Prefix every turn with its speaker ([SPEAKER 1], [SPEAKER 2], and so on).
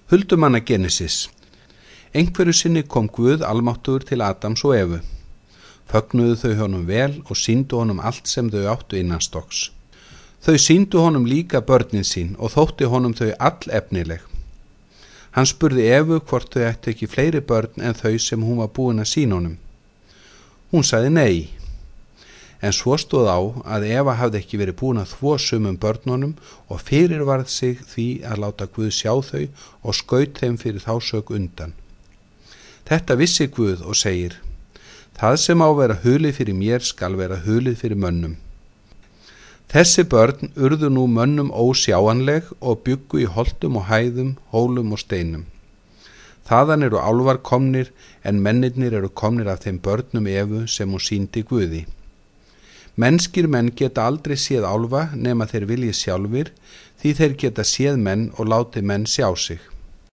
[SPEAKER 1] Huldumanna Genesis. Einhverju sinni kom Guð almáttugur til Adams og Evu. Fögnuðu þau honum vel og sýndu honum allt sem þau áttu innanstokks. Þau sýndu honum líka börnin sín og þótti honum þau all efnileg. Hann spurði Evu hvort þau ættu ekki fleiri börn en þau sem hún var búin að sýna honum. Hún sagði nei. En svo stóð á að Eva hafði ekki verið búin að þvo sumum börnunum og fyrirvarð sig því að láta Guð sjá þau og skaut þeim fyrir þá sök undan. Þetta vissi Guð og segir: Það sem á vera hulið fyrir mér skal vera hulið fyrir mönnum. Þessi börn urðu nú mönnum ósjáanleg og bjuggu í holtum og hæðum, hólum og steinum. Þaðan eru álfar komnir en mennirnir eru komnir af þeim börnum Evu sem hún sýndi Guði. Mennskir menn geta aldrei séð álfa nema þeir vilji sjálfir, því þeir geta séð menn og láti menn sjá sig.